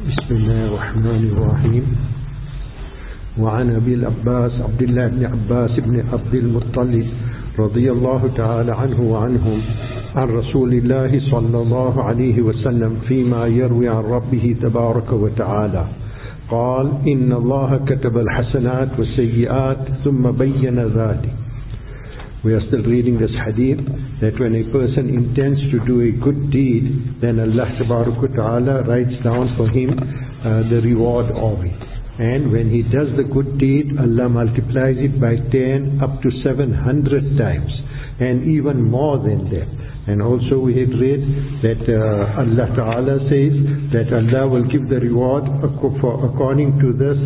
بسم الله الرحمن الرحيم. وعن أبي العباس عبد الله بن عباس بن عبد المطلب رضي الله تعالى عنه وعنهم عن رسول الله صلى الله عليه وسلم فيما يروي عن ربه تبارك وتعالى قال: إن الله كتب الحسنات والسيئات ثم بين ذلك. We are still reading this hadith that when a person intends to do a good deed, then Allah Ta'ala writes down for him the reward of it. And when he does the good deed, Allah multiplies it by 10 up to 700 times, and even more than that. And also we had read that Allah Ta'ala says that Allah will give the reward according to this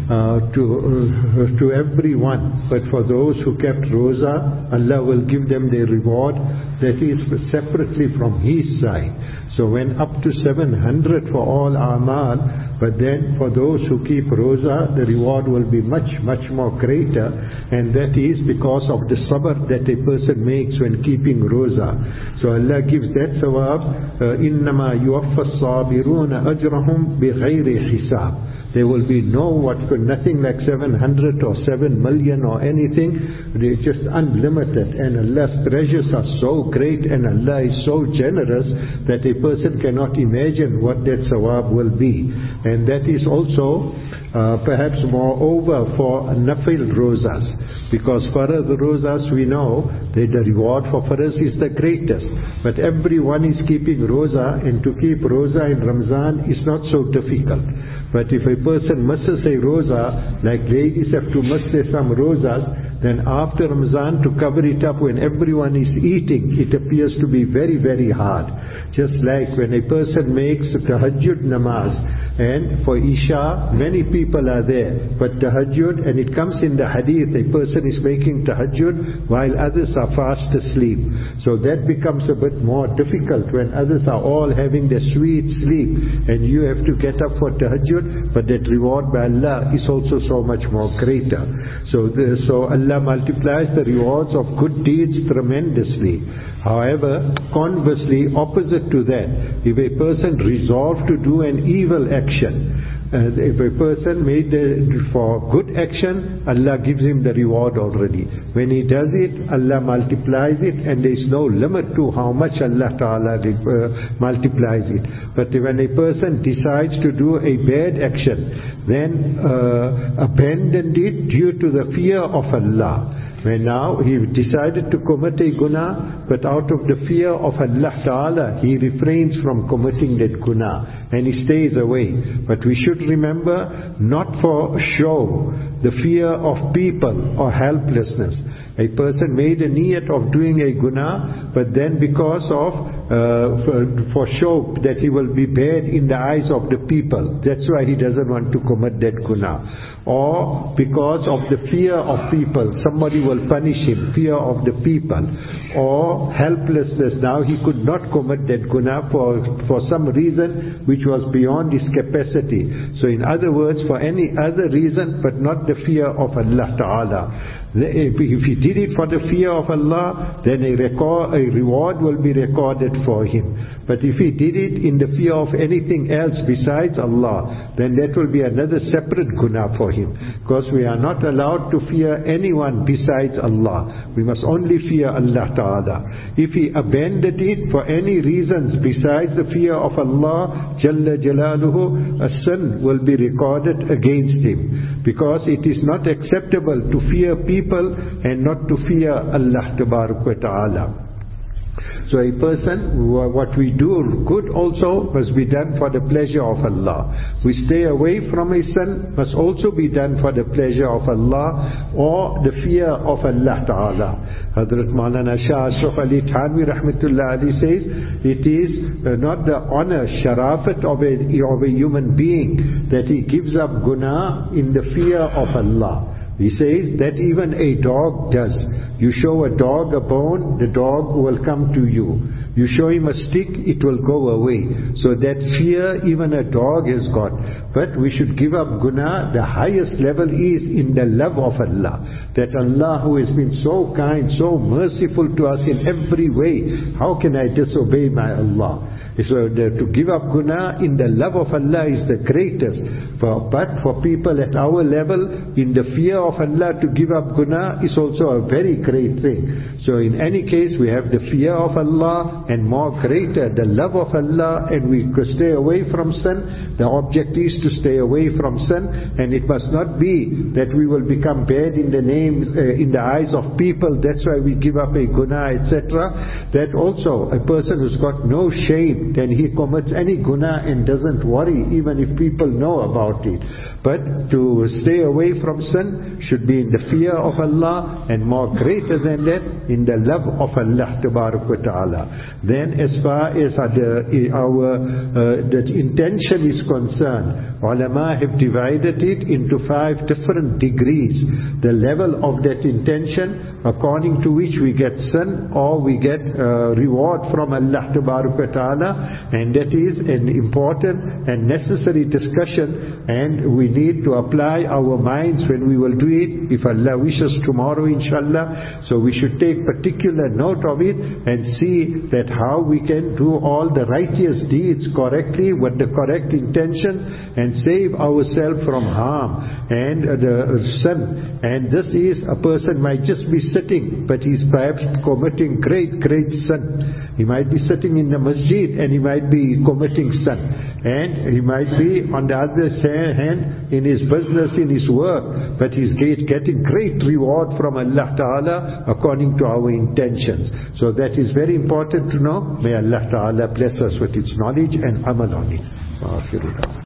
to everyone. But for those who kept Roza, Allah will give them their reward that is separately from His side. So when up to 700 for all Amal, but then for those who keep Roza, the reward will be much, much more greater, and that is because of the sabr that a person makes when keeping Roza. So Allah gives that sawab, إِنَّمَا يُوَفَّ الصَّابِرُونَ أَجْرَهُمْ بِغَيْرِ حِسَابٍ. There will be nothing like 700 or 7 million or anything. It's just unlimited, and Allah's treasures are so great and Allah is so generous that a person cannot imagine what that sawab will be. And that is also perhaps moreover for nafil rozas, because farad rozas we know that the reward for farad is the greatest, but everyone is keeping roza, and to keep roza in Ramzan is not so difficult. But if a person misses a roza, like ladies have to miss some rozas, then after Ramzan to cover it up when everyone is eating, it appears to be very, very hard. Just like when a person makes tahajjud namaz, and for Isha, many people are there, but tahajjud, and it comes in the hadith, a person is making tahajjud while others are fast asleep. So that becomes a bit more difficult when others are all having their sweet sleep, and you have to get up for tahajjud, but that reward by Allah is also so much more greater. So Allah multiplies the rewards of good deeds tremendously. However, conversely, opposite to that, if a person resolved to do an evil action, if a person made for good action, Allah gives him the reward already. When he does it, Allah multiplies it, and there is no limit to how much Allah Ta'ala multiplies it. But when a person decides to do a bad action, then abandoned it due to the fear of Allah. When now he decided to commit a guna, but out of the fear of Allah Ta'ala, he refrains from committing that guna, and he stays away. But we should remember, not for show, the fear of people or helplessness. A person made a niyat of doing a guna, but then because of for show that he will be bad in the eyes of the people, that's why he doesn't want to commit that guna. Or because of the fear of people, somebody will punish him, fear of the people. Or helplessness, now he could not commit that guna for some reason which was beyond his capacity. So in other words, for any other reason but not the fear of Allah Ta'ala. If he did it for the fear of Allah, then a reward will be recorded for him. But if he did it in the fear of anything else besides Allah, then that will be another separate guna for him. Because we are not allowed to fear anyone besides Allah. We must only fear Allah Ta'ala. If he abandoned it for any reasons besides the fear of Allah Jalla Jalaluhu, a sin will be recorded against him. Because it is not acceptable to fear people and not to fear Allah Ta'ala. So a person, what we do good also must be done for the pleasure of Allah. We stay away from a sin must also be done for the pleasure of Allah or the fear of Allah Ta'ala. Hazrat Maulana Shah Ashraf Ali Thanvi Rahmatullah Ali says, it is not the honor, sharafat of a human being that he gives up guna in the fear of Allah. He says that even a dog does. You show a dog a bone, the dog will come to you. You show him a stick, it will go away. So that fear even a dog has got. But we should give up guna. The highest level is in the love of Allah. That Allah, who has been so kind, so merciful to us in every way, how can I disobey my Allah? So to give up guna in the love of Allah is the greatest. But for people at our level, in the fear of Allah, to give up guna is also a very great thing. So in any case, we have the fear of Allah, and more greater, the love of Allah, and we stay away from sin. The object is to stay away from sin, and it must not be that we will become bad in the in the eyes of people. That's why we give up a guna, etc. That also, a person who's got no shame, then he commits any guna and doesn't worry, even if people know about it. But to stay away from sin should be in the fear of Allah, and more greater than that, in the love of Allah Ta'ala. Then as far as the intention is concerned, ulama have divided it into 5 different degrees. The level of that intention, according to which we get sin or we get reward from Allah Ta'ala, and that is an important and necessary discussion, and we need to apply our minds when we will do it, if Allah wishes tomorrow inshallah. So we should take particular note of it and see that how we can do all the righteous deeds correctly with the correct intention and save ourselves from harm and the sin. And this is, a person might just be sitting, but he's perhaps committing great sin. He might be sitting in the masjid and he might be committing sin, and he might be on the other hand in his business, in his work, but he's getting great reward from Allah Ta'ala according to our intentions. So that is very important to know. May Allah Ta'ala bless us with its knowledge and amal on it.